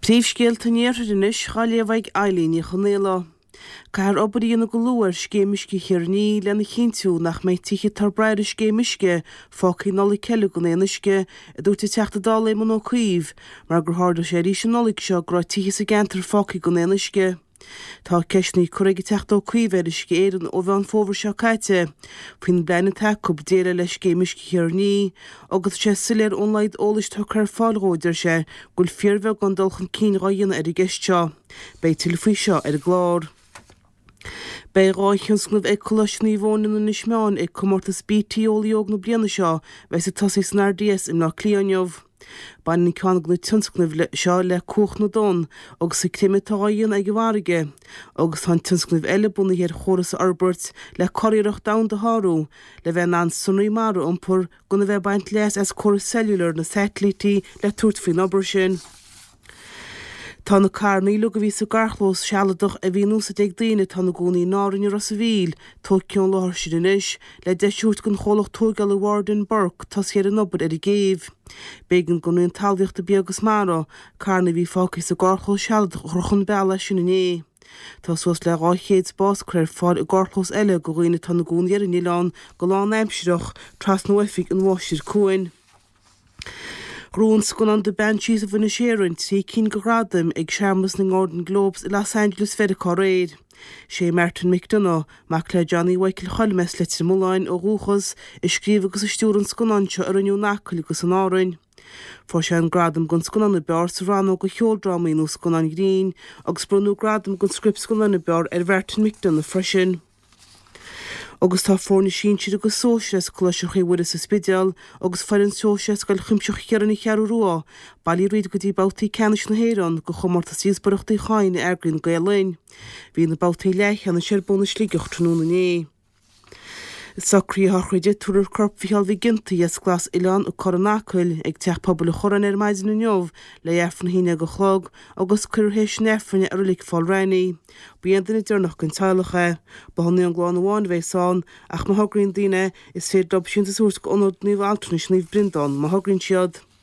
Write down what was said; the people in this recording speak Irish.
Príomhscéalta níoris chaléamhaigh Eileen chonéla. Cair obaíonna go luair scéimiisce chearní lena chinú nach méid tiche tar breir scéimiisce fácaí nola ceile go éanaisce a dúirta teachta dála man ó chuomh, mar gur háda sé ríise nolig seo gur tiche sa gentar fácaí go éanaisce. Tá ceisnaí chuige teachta ó chuomhhéirisce éan ó bhean fóbhar seo caite, faoin bleanna teacúb déile leis scéimiisce chearní, agus sé siléir ónlaid ólas tá chuir fáilróidir sé gúil fearbheith gan dulchan cín-ráíonna ar i gceist Bei tilfaí seo ar glár. Bei ráithchionsnamh ag colasnaí bhóna na nismeáin ag comórtas BTolaíog na bliana seo bheits a tosaí san RDS im nach clíoneamh. Bain ní ceann na tionscnamh seo le cuach na don agus sa críimitáíon ag bhharige, agus tá tionscnamh eile buna ar choras Albert le choiríireach dam de Harú le bheith an sunraí mara iompur gona bheith baint leas as choras cellular na satellití le tuairt faoin obair sin. Tá na carnaí lu go bhí sa garchlós sealadach a bhí nús ag daine tá na gcónaí nárinne ras a bhíl, tóceán láthir sin inis, le deisiút gon cholach tógal a Warden Burke tá séar an obair ar i géibh. Bégan go nuon talmhaíochta beagus mara, carna bhí fácaí sa garchlós sealadach ruchan beala sin iné. Tá suas le ráchéad bás chuir fáil i garchlós eile go roiine tá na gcónaí ar in Ileán go lán aimsireach tras nó efig an bháisir cuain. Grúns gon an de Banshees of Inisherin tí cín go gradam ag seamas na Golden Globes i Los Angeles Fedicá réid. Sé Martin McDonough mac le Johnny Michael Cholmes le trimúláin ó rúchas i scríomh agus i stúran sconanseo ar aniu nácail agus an árainn. Fór sé an gradam gon sconan na bear sa rán ó go cheoldramaí nó sconan grín agus brunú gradam gon script sconan na bear ar Martin McDonough freisin. Agus tá fórna sin siad agus sóisias cloiseach éhuiide sa spideal agus fearann sóisias gal chumseach chearan i chearú ruá, bailí riad go dtí bátaí ceannis na héireann go chomórta síos bareachtaí cháin airgrin go léin. Bhí na bátaí leichan na sirbóna slíocht trúna né. Sacrí háchraide túrar corp fial bhí ginta as glas Ileán ó Coronácail ag teach pobl choran ar maidin na neomh le earfan híine go chlog agus curhéis nearfanne ar lig fáil rainaí. Bíon duna dearnach an tailacha, bahannaí an gláán amháin bhéhsáin ach má thugrann daine is féad dob sin tasúirt go onód níomh altanis níomh brindán má thugrann siad.